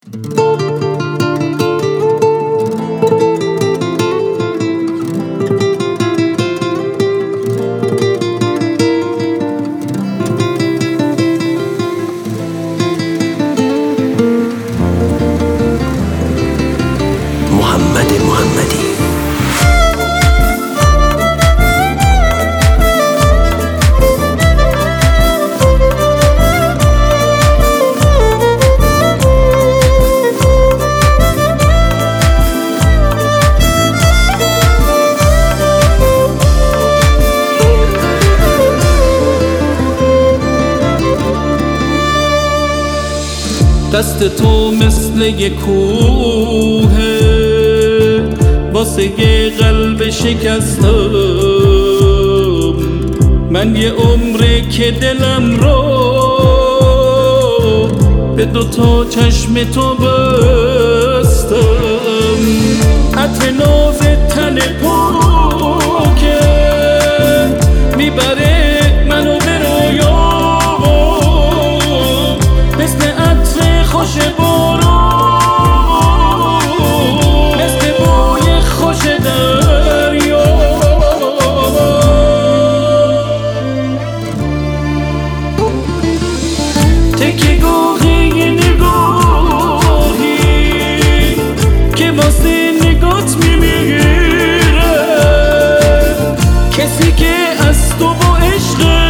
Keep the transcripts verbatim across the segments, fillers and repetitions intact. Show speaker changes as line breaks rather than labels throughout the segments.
محمد محمدی.
دست تو مثل یه کوه واسه یه قلب شکستم، من یه عمره که دلم رو به دوتا چشم تو بستم. عطر ناز تن پاکه میبره منو به رویا، مثل عطر خوش باران، مثل بوی خوش دریا. تکه گاهی نگاهی که واسه نگات میمیره، کسی که از تو با عشقه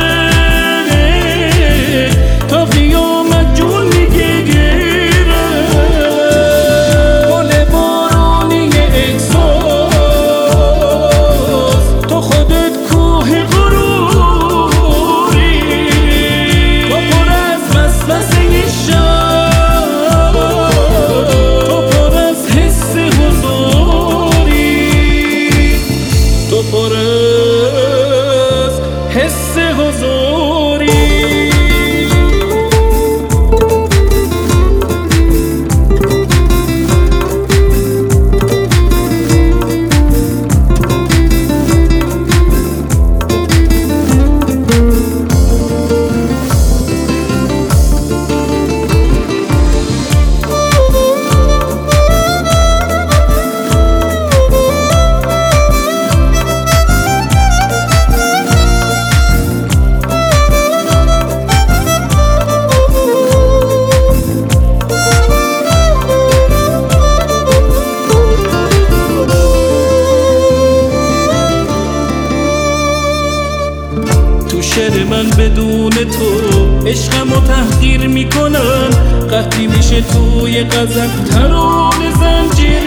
تا قیامت جون میگیره. گل بارانی احساس، تو خودت کوه غروری، تو پر از وسوسه شب، تو پر از حس حضوری، تو پر از حس حضوری. شعر من بدون تو عشقمو تحقیر میکنن، قطعی میشه توی غزل ترانه زنجیر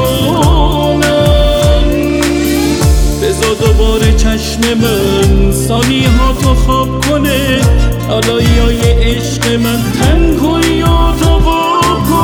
میکنن. بذار دوباره چشم من ثانیه ها تو خواب کنه، علایی های عشق من تنگوی